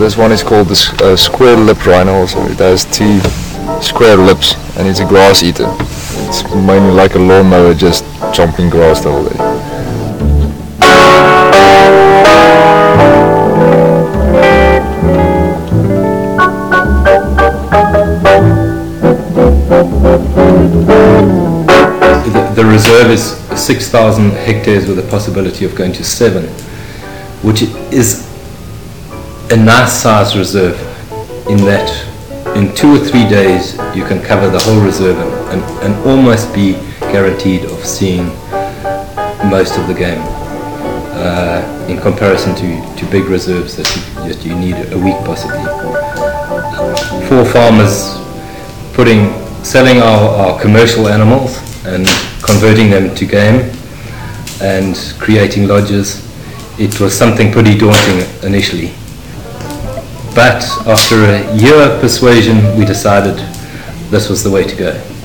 This one is called the square lip rhino also. It has two square lips and it's a grass eater. It's mainly like a lawnmower just chomping grass the whole day. The reserve is 6,000 hectares with a possibility of going to 7, which is a nice sized reserve in that in 2 or 3 days you can cover the whole reserve and almost be guaranteed of seeing most of the game in comparison to big reserves that you need a week possibly. For farmers selling our commercial animals and converting them to game and creating lodges, it was something pretty daunting initially. But after a year of persuasion, we decided this was the way to go.